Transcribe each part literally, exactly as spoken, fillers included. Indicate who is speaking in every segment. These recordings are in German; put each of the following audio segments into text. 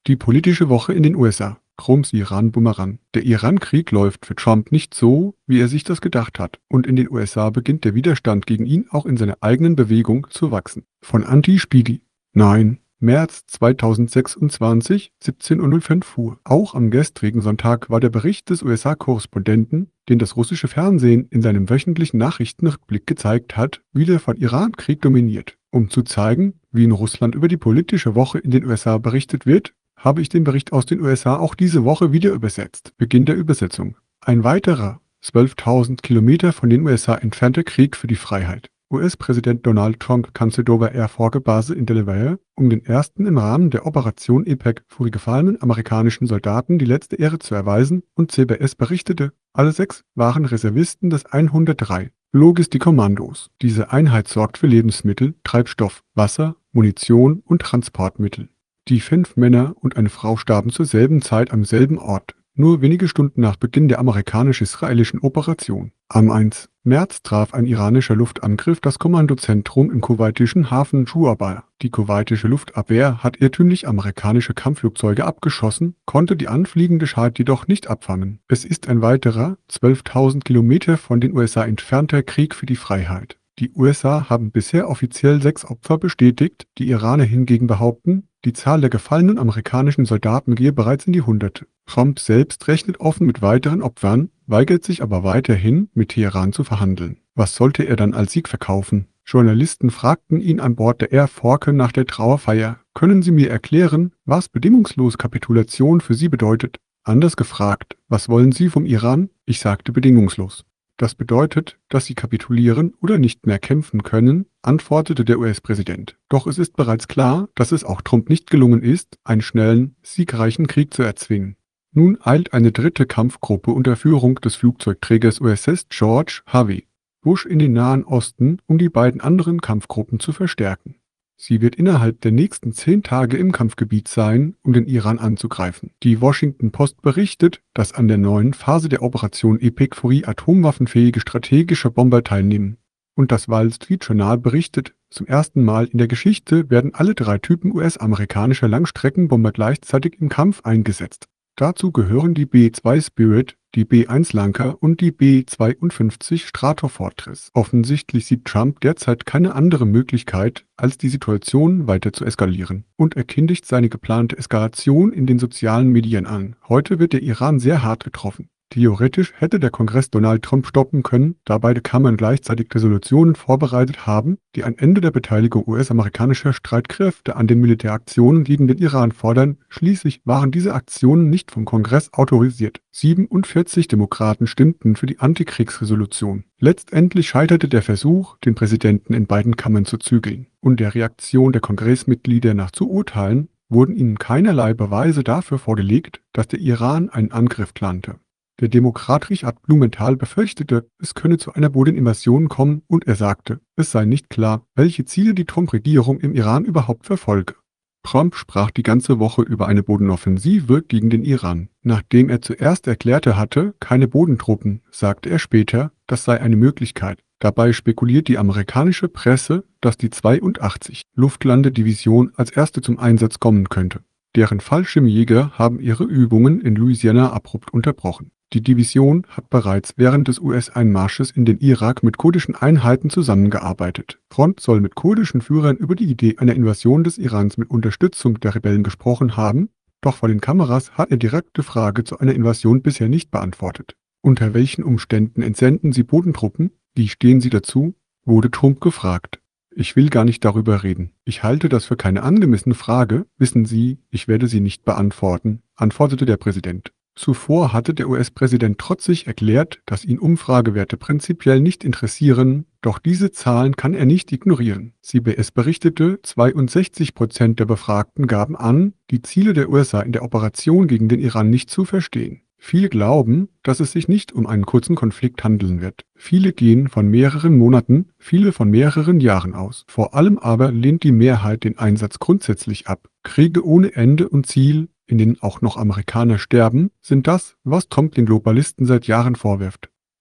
Speaker 1: Die politische Woche in den U S A. Trumps Iran-Bumerang. Der Iran-Krieg läuft für Trump nicht so, wie er sich das gedacht hat. Und in den U S A beginnt der Widerstand gegen ihn auch in seiner eigenen Bewegung zu wachsen. Von Anti-Spiegel. Nein. März zweitausendsechsundzwanzig, siebzehn Uhr null fünf Uhr. Auch am gestrigen Sonntag war der Bericht des U S A-Korrespondenten, den das russische Fernsehen in seinem wöchentlichen Nachrichtenrückblick gezeigt hat, wieder von Iran-Krieg dominiert. Um zu zeigen, wie in Russland über die politische Woche in den U S A berichtet wird, habe ich den Bericht aus den U S A auch diese Woche wieder übersetzt. Beginn der Übersetzung. Ein weiterer, zwölftausend Kilometer von den U S A entfernter Krieg für die Freiheit. U S-Präsident Donald Trump kam zur Dover Air Force Base in Delaware, um den ersten im Rahmen der Operation A P E C für die gefallenen amerikanischen Soldaten die letzte Ehre zu erweisen, und C B S berichtete, alle sechs waren Reservisten des hundertdrei Logistikkommandos. Diese Einheit sorgt für Lebensmittel, Treibstoff, Wasser, Munition und Transportmittel. Die fünf Männer und eine Frau starben zur selben Zeit am selben Ort, nur wenige Stunden nach Beginn der amerikanisch-israelischen Operation. Am ersten März traf ein iranischer Luftangriff das Kommandozentrum im kuwaitischen Hafen Shuaibah. Die kuwaitische Luftabwehr hat irrtümlich amerikanische Kampfflugzeuge abgeschossen, konnte die anfliegende Schar jedoch nicht abfangen. Es ist ein weiterer, zwölftausend Kilometer von den U S A entfernter Krieg für die Freiheit. Die U S A haben bisher offiziell sechs Opfer bestätigt, die Iraner hingegen behaupten, die Zahl der gefallenen amerikanischen Soldaten gehe bereits in die Hunderte. Trump selbst rechnet offen mit weiteren Opfern, weigert sich aber weiterhin, mit Teheran zu verhandeln. Was sollte er dann als Sieg verkaufen? Journalisten fragten ihn an Bord der Air Force nach der Trauerfeier: Können Sie mir erklären, was bedingungslose Kapitulation für Sie bedeutet? Anders gefragt: Was wollen Sie vom Iran? Ich sagte bedingungslos. Das bedeutet, dass sie kapitulieren oder nicht mehr kämpfen können, antwortete der U S-Präsident. Doch es ist bereits klar, dass es auch Trump nicht gelungen ist, einen schnellen, siegreichen Krieg zu erzwingen. Nun eilt eine dritte Kampfgruppe unter Führung des Flugzeugträgers U S S George Harvey Bush in den Nahen Osten, um die beiden anderen Kampfgruppen zu verstärken. Sie wird innerhalb der nächsten zehn Tage im Kampfgebiet sein, um den Iran anzugreifen. Die Washington Post berichtet, dass an der neuen Phase der Operation A P E C für atomwaffenfähige strategische Bomber teilnehmen. Und das Wall Street Journal berichtet, zum ersten Mal in der Geschichte werden alle drei Typen U S-amerikanischer Langstreckenbomber gleichzeitig im Kampf eingesetzt. Dazu gehören die B zwei Spirit, die B eins Lancer und die B zweiundfünfzig Stratofortress. Offensichtlich sieht Trump derzeit keine andere Möglichkeit, als die Situation weiter zu eskalieren, und er kündigt seine geplante Eskalation in den sozialen Medien an. Heute wird der Iran sehr hart getroffen. Theoretisch hätte der Kongress Donald Trump stoppen können, da beide Kammern gleichzeitig Resolutionen vorbereitet haben, die ein Ende der Beteiligung U S-amerikanischer Streitkräfte an den Militäraktionen gegen den Iran fordern. Schließlich waren diese Aktionen nicht vom Kongress autorisiert. siebenundvierzig Demokraten stimmten für die Antikriegsresolution. Letztendlich scheiterte der Versuch, den Präsidenten in beiden Kammern zu zügeln. Und der Reaktion der Kongressmitglieder nach zu urteilen, wurden ihnen keinerlei Beweise dafür vorgelegt, dass der Iran einen Angriff plante. Der Demokrat Richard Blumenthal befürchtete, es könne zu einer Bodeninvasion kommen, und er sagte, es sei nicht klar, welche Ziele die Trump-Regierung im Iran überhaupt verfolge. Trump sprach die ganze Woche über eine Bodenoffensive gegen den Iran. Nachdem er zuerst erklärte hatte, keine Bodentruppen, sagte er später, das sei eine Möglichkeit. Dabei spekuliert die amerikanische Presse, dass die zweiundachtzig Luftlandedivision als erste zum Einsatz kommen könnte. Deren Fallschirmjäger haben ihre Übungen in Louisiana abrupt unterbrochen. Die Division hat bereits während des U S-Einmarsches in den Irak mit kurdischen Einheiten zusammengearbeitet. Front soll mit kurdischen Führern über die Idee einer Invasion des Irans mit Unterstützung der Rebellen gesprochen haben, doch vor den Kameras hat er direkte Frage zu einer Invasion bisher nicht beantwortet. Unter welchen Umständen entsenden Sie Bodentruppen? Wie stehen Sie dazu? Wurde Trump gefragt. Ich will gar nicht darüber reden. Ich halte das für keine angemessene Frage. Wissen Sie, ich werde sie nicht beantworten, antwortete der Präsident. Zuvor hatte der U S-Präsident trotzig erklärt, dass ihn Umfragewerte prinzipiell nicht interessieren, doch diese Zahlen kann er nicht ignorieren. C B S berichtete, zweiundsechzig Prozent der Befragten gaben an, die Ziele der U S A in der Operation gegen den Iran nicht zu verstehen. Viele glauben, dass es sich nicht um einen kurzen Konflikt handeln wird. Viele gehen von mehreren Monaten, viele von mehreren Jahren aus. Vor allem aber lehnt die Mehrheit den Einsatz grundsätzlich ab. Kriege ohne Ende und Ziel, in denen auch noch Amerikaner sterben, sind das, was Trump den Globalisten seit Jahren vorwirft.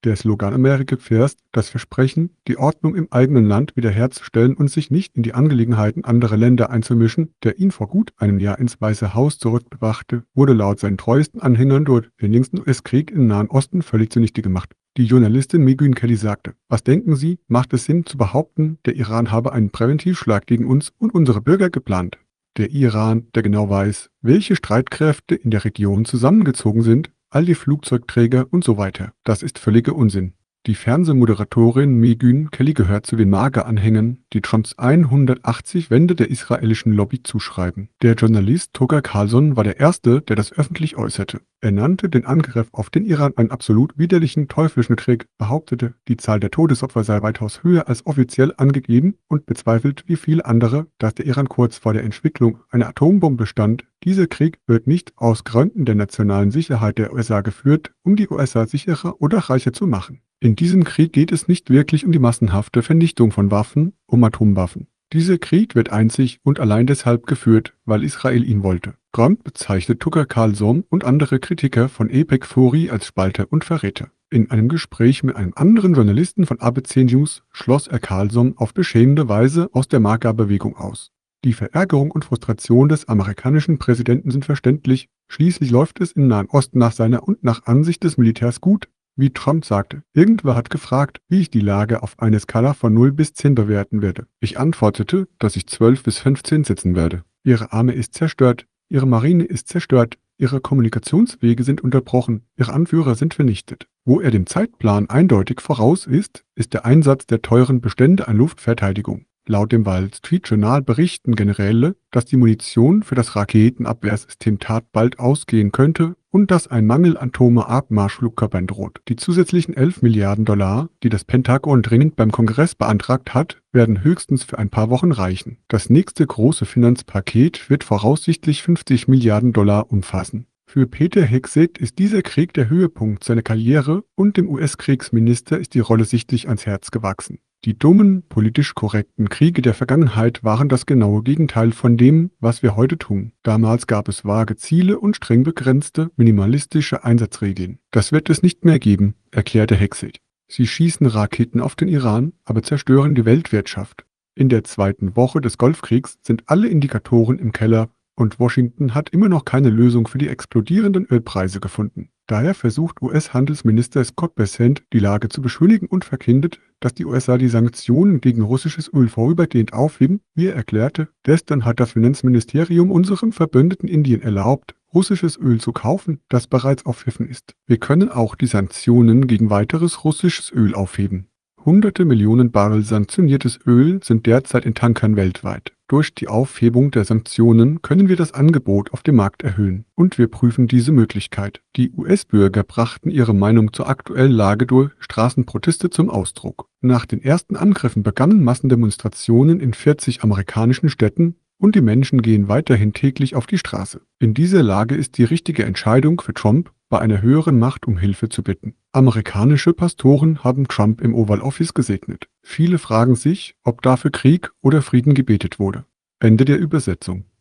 Speaker 1: Der Slogan America First, das Versprechen, die Ordnung im eigenen Land wiederherzustellen und sich nicht in die Angelegenheiten anderer Länder einzumischen, der ihn vor gut einem Jahr ins Weiße Haus zurückbrachte, wurde laut seinen treuesten Anhängern durch den jüngsten U S-Krieg im Nahen Osten völlig zunichte gemacht. Die Journalistin Megyn Kelly sagte: Was denken Sie, macht es Sinn zu behaupten, der Iran habe einen Präventivschlag gegen uns und unsere Bürger geplant? Der Iran, der genau weiß, welche Streitkräfte in der Region zusammengezogen sind, all die Flugzeugträger und so weiter. Das ist völliger Unsinn. Die Fernsehmoderatorin Megyn Kelly gehört zu den MAGA-Anhängern, die Trumps hundertachtzig Wände der israelischen Lobby zuschreiben. Der Journalist Tucker Carlson war der Erste, der das öffentlich äußerte. Er nannte den Angriff auf den Iran einen absolut widerlichen, teuflischen Krieg, behauptete, die Zahl der Todesopfer sei weitaus höher als offiziell angegeben und bezweifelt wie viele andere, dass der Iran kurz vor der Entwicklung einer Atombombe stand. Dieser Krieg wird nicht aus Gründen der nationalen Sicherheit der U S A geführt, um die U S A sicherer oder reicher zu machen. In diesem Krieg geht es nicht wirklich um die massenhafte Vernichtung von Waffen, um Atomwaffen. Dieser Krieg wird einzig und allein deshalb geführt, weil Israel ihn wollte. Trump bezeichnet Tucker Carlson und andere Kritiker von Epic Fury als Spalter und Verräter. In einem Gespräch mit einem anderen Journalisten von A B C News schloss er Carlson auf beschämende Weise aus der MAGA-Bewegung aus. Die Verärgerung und Frustration des amerikanischen Präsidenten sind verständlich. Schließlich läuft es im Nahen Osten nach seiner und nach Ansicht des Militärs gut. Wie Trump sagte: Irgendwer hat gefragt, wie ich die Lage auf eine Skala von null bis zehn bewerten werde. Ich antwortete, dass ich zwölf bis fünfzehn setzen werde. Ihre Armee ist zerstört, ihre Marine ist zerstört, ihre Kommunikationswege sind unterbrochen, ihre Anführer sind vernichtet. Wo er dem Zeitplan eindeutig voraus ist, ist der Einsatz der teuren Bestände an Luftverteidigung. Laut dem Wall Street Journal berichten Generäle, dass die Munition für das Raketenabwehrsystem T A D bald ausgehen könnte und dass ein Mangel an Tomahawk-Marschflugkörpern droht. Die zusätzlichen elf Milliarden Dollar, die das Pentagon dringend beim Kongress beantragt hat, werden höchstens für ein paar Wochen reichen. Das nächste große Finanzpaket wird voraussichtlich fünfzig Milliarden Dollar umfassen. Für Peter Hegseth ist dieser Krieg der Höhepunkt seiner Karriere und dem U S-Kriegsminister ist die Rolle sichtlich ans Herz gewachsen. Die dummen, politisch korrekten Kriege der Vergangenheit waren das genaue Gegenteil von dem, was wir heute tun. Damals gab es vage Ziele und streng begrenzte, minimalistische Einsatzregeln. Das wird es nicht mehr geben, erklärte Hegseth. Sie schießen Raketen auf den Iran, aber zerstören die Weltwirtschaft. In der zweiten Woche des Golfkriegs sind alle Indikatoren im Keller und Washington hat immer noch keine Lösung für die explodierenden Ölpreise gefunden. Daher versucht U S-Handelsminister Scott Bessent, die Lage zu beschönigen und verkündet, dass die U S A die Sanktionen gegen russisches Öl vorübergehend aufheben. Wie er erklärte, gestern hat das Finanzministerium unserem Verbündeten Indien erlaubt, russisches Öl zu kaufen, das bereits aufpfiffen ist. Wir können auch die Sanktionen gegen weiteres russisches Öl aufheben. Hunderte Millionen Barrel sanktioniertes Öl sind derzeit in Tankern weltweit. Durch die Aufhebung der Sanktionen können wir das Angebot auf dem Markt erhöhen. Und wir prüfen diese Möglichkeit. Die U S-Bürger brachten ihre Meinung zur aktuellen Lage durch Straßenproteste zum Ausdruck. Nach den ersten Angriffen begannen Massendemonstrationen in vierzig amerikanischen Städten und die Menschen gehen weiterhin täglich auf die Straße. In dieser Lage ist die richtige Entscheidung für Trump, bei einer höheren Macht um Hilfe zu bitten. Amerikanische Pastoren haben Trump im Oval Office gesegnet. Viele fragen sich, ob dafür Krieg oder Frieden gebetet wurde. Ende der Übersetzung.